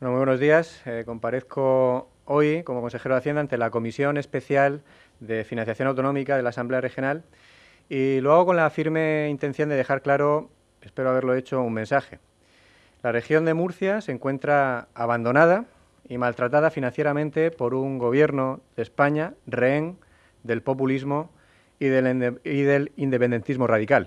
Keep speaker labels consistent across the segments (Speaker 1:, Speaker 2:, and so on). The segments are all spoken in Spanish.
Speaker 1: Bueno, muy buenos días. Comparezco hoy como consejero de Hacienda ante la Comisión Especial de Financiación Autonómica de la Asamblea Regional y lo hago con la firme intención de dejar claro, espero haberlo hecho, un mensaje. La región de Murcia se encuentra abandonada y maltratada financieramente por un gobierno de España rehén del populismo y del independentismo radical.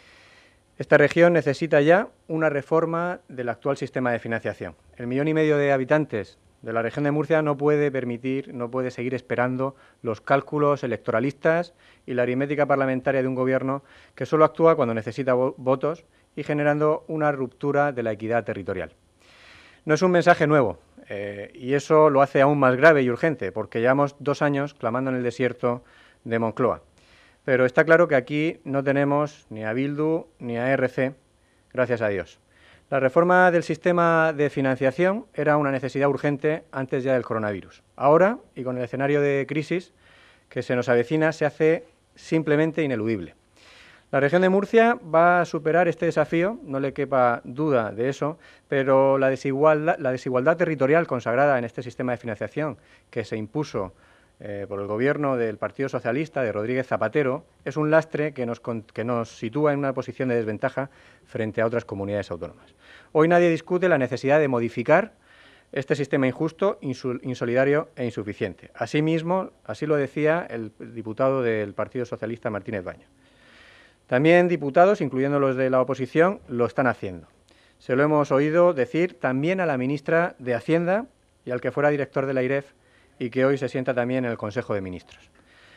Speaker 1: Esta región necesita ya una reforma del actual sistema de financiación. El 1,5 millones de habitantes de la región de Murcia no puede seguir esperando los cálculos electoralistas y la aritmética parlamentaria de un gobierno que solo actúa cuando necesita votos y generando una ruptura de la equidad territorial. No es un mensaje nuevo y eso lo hace aún más grave y urgente porque llevamos 2 años clamando en el desierto de Moncloa. Pero está claro que aquí no tenemos ni a Bildu ni a ERC, gracias a Dios. La reforma del sistema de financiación era una necesidad urgente antes ya del coronavirus. Ahora, y con el escenario de crisis que se nos avecina, se hace simplemente ineludible. La región de Murcia va a superar este desafío, no le quepa duda de eso, pero la desigualdad territorial consagrada en este sistema de financiación que se impuso por el gobierno del Partido Socialista de Rodríguez Zapatero es un lastre que nos sitúa en una posición de desventaja frente a otras comunidades autónomas. Hoy nadie discute la necesidad de modificar este sistema injusto, insolidario e insuficiente. Asimismo, así lo decía el diputado del Partido Socialista Martínez Baño. También diputados, incluyendo los de la oposición, lo están haciendo. Se lo hemos oído decir también a la ministra de Hacienda y al que fuera director de la AIREF y que hoy se sienta también en el Consejo de Ministros.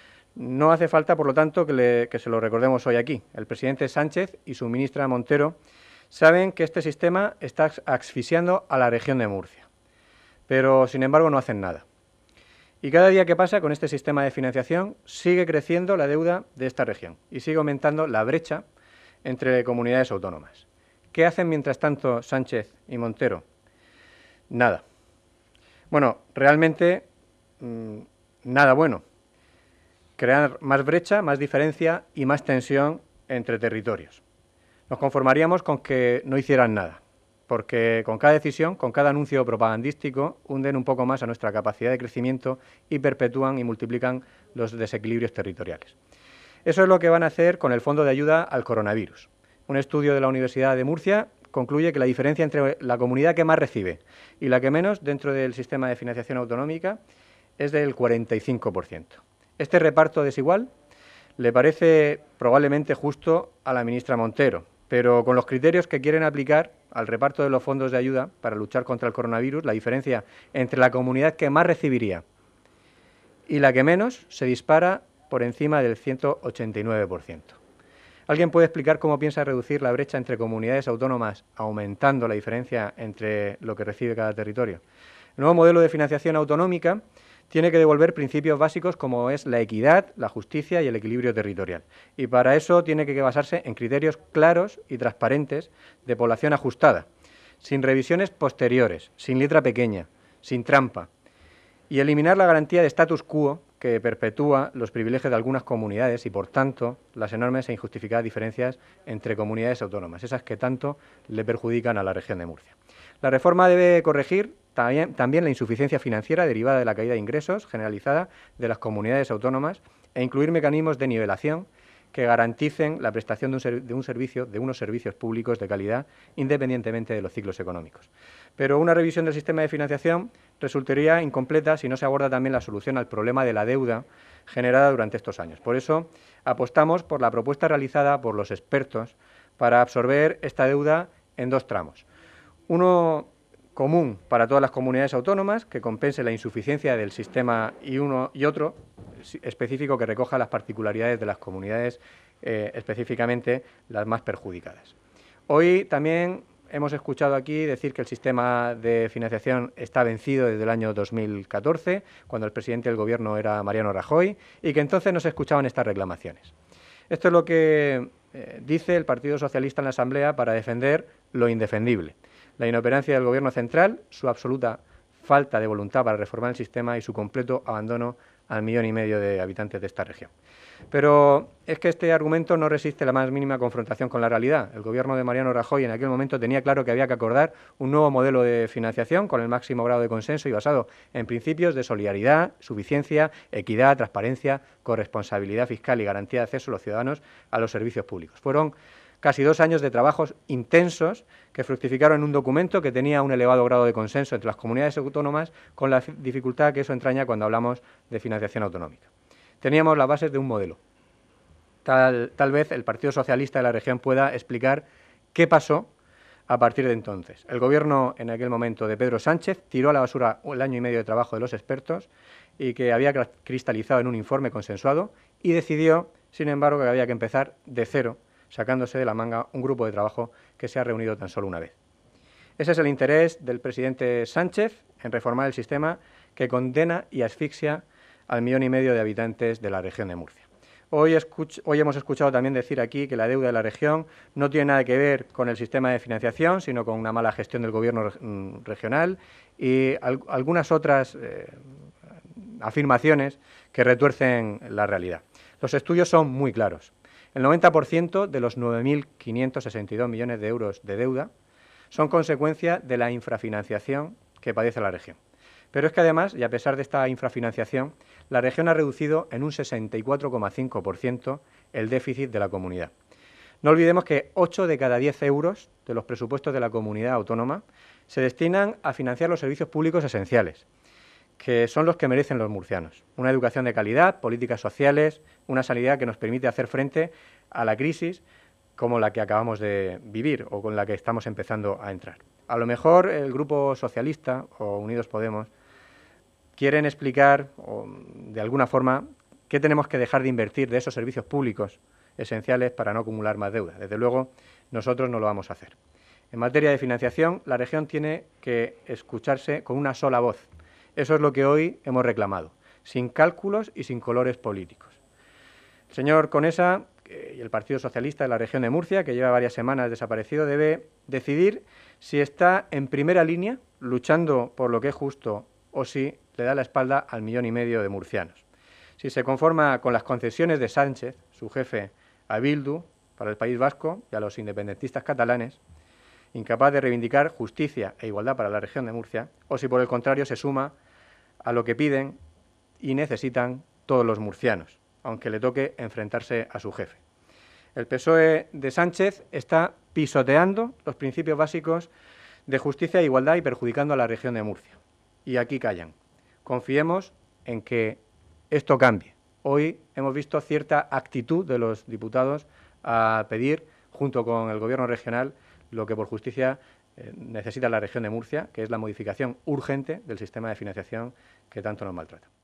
Speaker 1: No hace falta, por lo tanto, que se lo recordemos hoy aquí. El presidente Sánchez y su ministra Montero saben que este sistema está asfixiando a la región de Murcia, pero, sin embargo, no hacen nada. Y cada día que pasa con este sistema de financiación sigue creciendo la deuda de esta región y sigue aumentando la brecha entre comunidades autónomas. ¿Qué hacen mientras tanto Sánchez y Montero? Nada. Bueno, realmente nada bueno. Crear más brecha, más diferencia y más tensión entre territorios. Nos conformaríamos con que no hicieran nada, porque con cada decisión, con cada anuncio propagandístico, hunden un poco más a nuestra capacidad de crecimiento y perpetúan y multiplican los desequilibrios territoriales. Eso es lo que van a hacer con el Fondo de Ayuda al Coronavirus. Un estudio de la Universidad de Murcia concluye que la diferencia entre la comunidad que más recibe y la que menos dentro del sistema de financiación autonómica es del 45%. Este reparto desigual le parece probablemente justo a la ministra Montero, pero con los criterios que quieren aplicar al reparto de los fondos de ayuda para luchar contra el coronavirus, la diferencia entre la comunidad que más recibiría y la que menos se dispara por encima del 189%. ¿Alguien puede explicar cómo piensa reducir la brecha entre comunidades autónomas aumentando la diferencia entre lo que recibe cada territorio? El nuevo modelo de financiación autonómica tiene que devolver principios básicos como es la equidad, la justicia y el equilibrio territorial. Y para eso tiene que basarse en criterios claros y transparentes de población ajustada, sin revisiones posteriores, sin letra pequeña, sin trampa, y eliminar la garantía de status quo que perpetúa los privilegios de algunas comunidades y, por tanto, las enormes e injustificadas diferencias entre comunidades autónomas, esas que tanto le perjudican a la región de Murcia. La reforma debe corregir también la insuficiencia financiera derivada de la caída de ingresos generalizada de las comunidades autónomas e incluir mecanismos de nivelación que garanticen la prestación de unos servicios públicos de calidad independientemente de los ciclos económicos. Pero una revisión del sistema de financiación resultaría incompleta si no se aborda también la solución al problema de la deuda generada durante estos años. Por eso apostamos por la propuesta realizada por los expertos para absorber esta deuda en 2 tramos. Uno común para todas las comunidades autónomas, que compense la insuficiencia del sistema y otro específico que recoja las particularidades de las comunidades, específicamente las más perjudicadas. Hoy también hemos escuchado aquí decir que el sistema de financiación está vencido desde el año 2014, cuando el presidente del Gobierno era Mariano Rajoy, y que entonces no se escuchaban estas reclamaciones. Esto es lo que dice el Partido Socialista en la Asamblea para defender lo indefendible: la inoperancia del Gobierno central, su absoluta falta de voluntad para reformar el sistema y su completo abandono al 1,5 millones de habitantes de esta región. Pero es que este argumento no resiste la más mínima confrontación con la realidad. El Gobierno de Mariano Rajoy en aquel momento tenía claro que había que acordar un nuevo modelo de financiación con el máximo grado de consenso y basado en principios de solidaridad, suficiencia, equidad, transparencia, corresponsabilidad fiscal y garantía de acceso de los ciudadanos a los servicios públicos. Fueron casi 2 años de trabajos intensos que fructificaron en un documento que tenía un elevado grado de consenso entre las comunidades autónomas, con la dificultad que eso entraña cuando hablamos de financiación autonómica. Teníamos las bases de un modelo. Tal vez el Partido Socialista de la región pueda explicar qué pasó a partir de entonces. El Gobierno, en aquel momento, de Pedro Sánchez, tiró a la basura el año y medio de trabajo de los expertos y que había cristalizado en un informe consensuado, y decidió, sin embargo, que había que empezar de cero, sacándose de la manga un grupo de trabajo que se ha reunido tan solo una vez. Ese es el interés del presidente Sánchez en reformar el sistema que condena y asfixia al 1,5 millones de habitantes de la región de Murcia. Hoy hemos escuchado también decir aquí que la deuda de la región no tiene nada que ver con el sistema de financiación, sino con una mala gestión del Gobierno regional y algunas otras afirmaciones que retuercen la realidad. Los estudios son muy claros. El 90% de los 9.562 millones de euros de deuda son consecuencia de la infrafinanciación que padece la región. Pero es que además, y a pesar de esta infrafinanciación, la región ha reducido en un 64,5% el déficit de la comunidad. No olvidemos que 8 de cada 10 euros de los presupuestos de la comunidad autónoma se destinan a financiar los servicios públicos esenciales, que son los que merecen los murcianos. Una educación de calidad, políticas sociales, una sanidad que nos permite hacer frente a la crisis como la que acabamos de vivir o con la que estamos empezando a entrar. A lo mejor el Grupo Socialista o Unidos Podemos quieren explicar de alguna forma qué tenemos que dejar de invertir de esos servicios públicos esenciales para no acumular más deuda. Desde luego, nosotros no lo vamos a hacer. En materia de financiación, la región tiene que escucharse con una sola voz. Eso es lo que hoy hemos reclamado, sin cálculos y sin colores políticos. El señor Conesa y el Partido Socialista de la región de Murcia, que lleva varias semanas desaparecido, debe decidir si está en primera línea luchando por lo que es justo o si le da la espalda al 1,5 millones de murcianos. Si se conforma con las concesiones de Sánchez, su jefe, a Bildu, para el País Vasco y a los independentistas catalanes, incapaz de reivindicar justicia e igualdad para la región de Murcia, o si por el contrario se suma a lo que piden y necesitan todos los murcianos, aunque le toque enfrentarse a su jefe. El PSOE de Sánchez está pisoteando los principios básicos de justicia e igualdad y perjudicando a la región de Murcia. Y aquí callan. Confiemos en que esto cambie. Hoy hemos visto cierta actitud de los diputados a pedir, junto con el Gobierno regional, lo que por justicia necesita la región de Murcia, que es la modificación urgente del sistema de financiación que tanto nos maltrata.